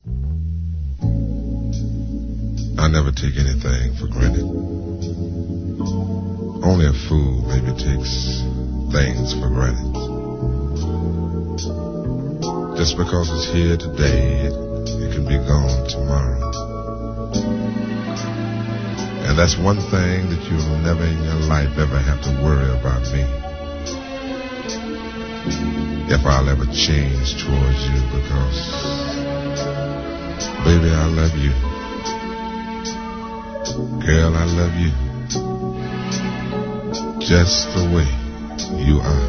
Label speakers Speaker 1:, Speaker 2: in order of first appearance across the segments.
Speaker 1: I never take anything for granted. Only a fool maybe takes things for granted. Just because it's here today, it can be gone tomorrow. And that's one thing that you'll never in your life ever have to worry about me. If I'll ever change towards you, because, baby, I love you. Girl, I love you. Just the way you are.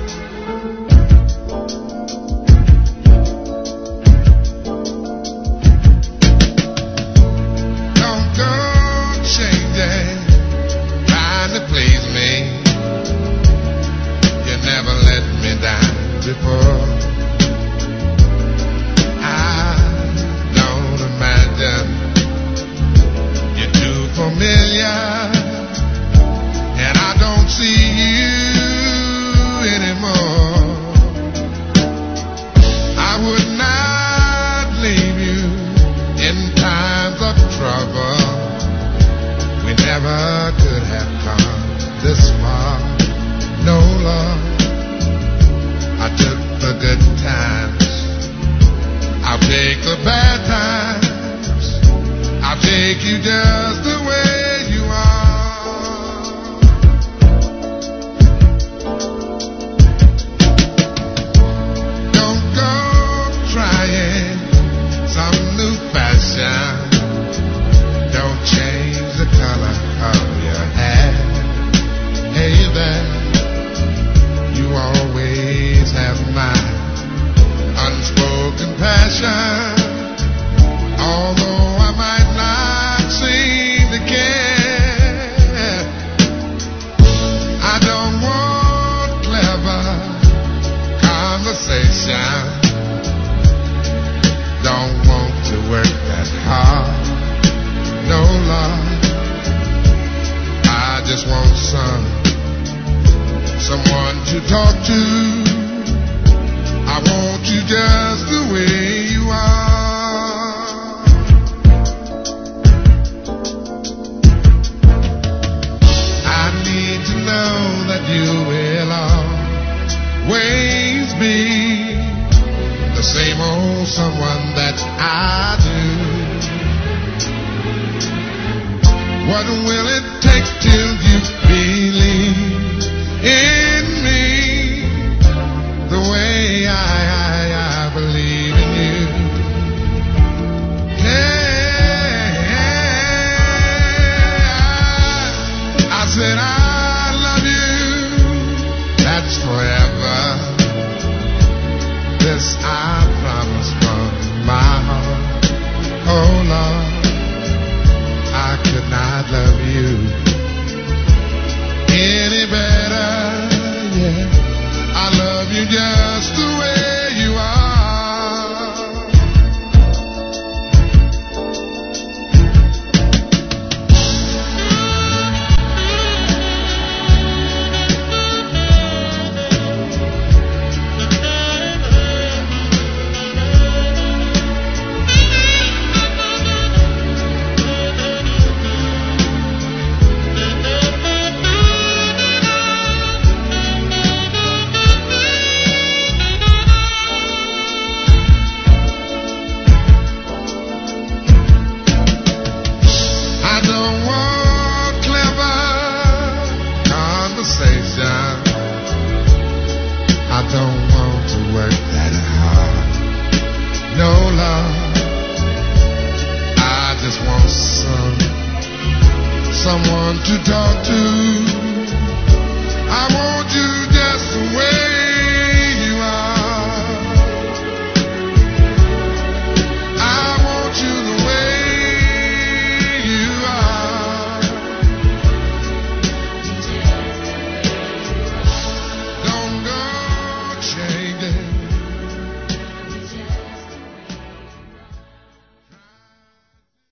Speaker 2: Someone to talk to.